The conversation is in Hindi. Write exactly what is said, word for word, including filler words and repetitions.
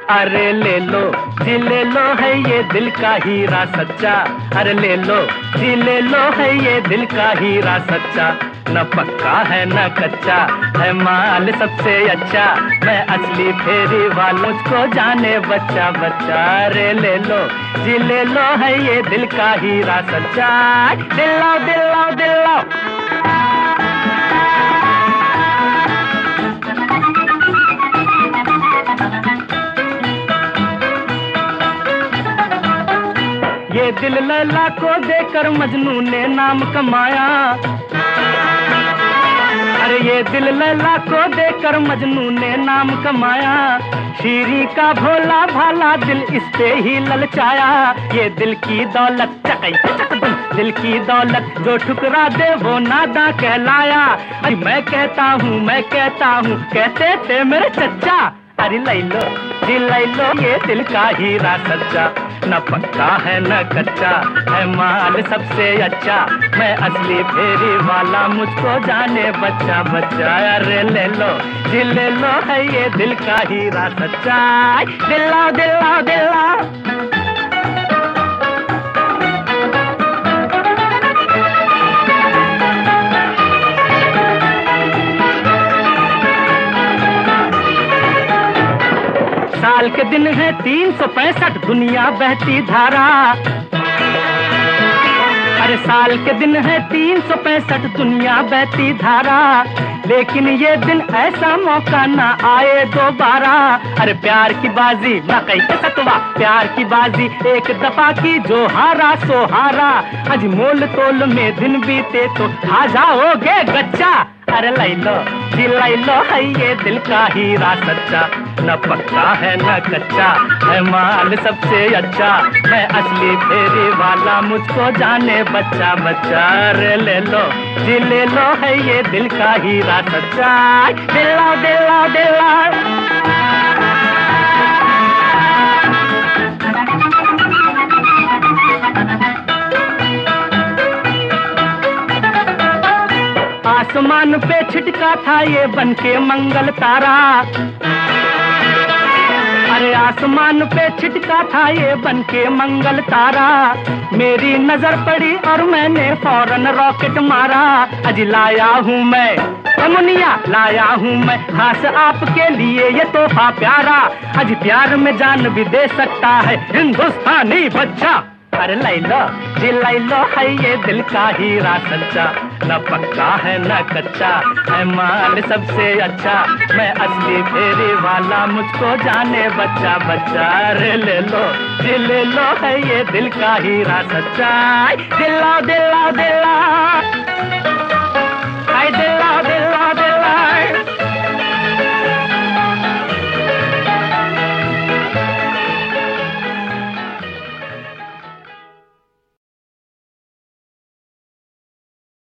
अरे ले लो जी ले लो है ये दिल का हीरा सच्चा। अरे ले लो जी ले लो है ये दिल का हीरा सच्चा। न पक्का है न कच्चा है माल सबसे अच्छा। मैं असली फेरी वालों को जाने बच्चा बच्चा। अरे ले लो जी ले लो है ये दिल का हीरा सच्चा। दिल लाओ दिल लाओ दिल लाओ। ये दिल लैला को देकर मजनू ने नाम कमाया। अरे ये दिल लैला को देकर मजनू ने नाम कमाया। शीरी का भोला भाला दिल इस पे ही ललचाया। ये दिल की दौलत चकई चकदम दिल की दौलत जो ठुकरा दे वो नादा कहलाया। अरे मैं कहता हूँ मैं कहता हूँ कहते थे मेरे चच्चा। अरे लै लो जी लै लो ये दिल का हीरा सच्चा। न पक्का है न कच्चा है माल सबसे अच्छा। मैं असली फेरी वाला मुझको जाने बच्चा बच्चा। अरे ले लो जी ले लो है ये दिल का हीरा सच्चा। दिल लाओ दिल लाओ दिल लाओ। साल के दिन है तीन सौ पैंसठ दुनिया बहती धारा। अरे साल के दिन है तीन सौ पैंसठ दुनिया बहती धारा। लेकिन ये दिन ऐसा मौका ना आए दोबारा। अरे प्यार की बाजी ना कहीं के सतवा प्यार की बाजी एक दफा की जो हारा सो हारा। आज मोल तोल में दिन बीते तो खा जाओगे गच्चा। अरे लै लो जी लै लो है ये दिल का हीरा सच्चा। न पक्का है न कच्चा है माल सबसे अच्छा। मैं असली फेरी वाला मुझको जाने बच्चा बच्चा। अरे ले लो जी ले लो है ये दिल का हीरा सच्चा। दिल लाओ दिल लाओ दिल लाओ। आसमान पे छिटका था ये बनके मंगल तारा। अरे आसमान पे छिटका था ये बनके मंगल तारा। मेरी नजर पड़ी और मैंने फौरन रॉकेट मारा। अज लाया हूँ मैं मुनिया लाया हूँ मैं खास आपके लिए ये तोहफा प्यारा। अज प्यार में जान भी दे सकता है हिंदुस्तानी बच्चा। अरे लै लो जी लै लो है ये दिल का हीरा सच्चा। न पक्का है न कच्चा है माल सबसे अच्छा। मैं असली फेरी वाला मुझको जाने बच्चा बच्चा। अरे ले लो जी ले लो है ये दिल का हीरा सच्चा। दिल लाओ दिल लाओ दिल लाओ।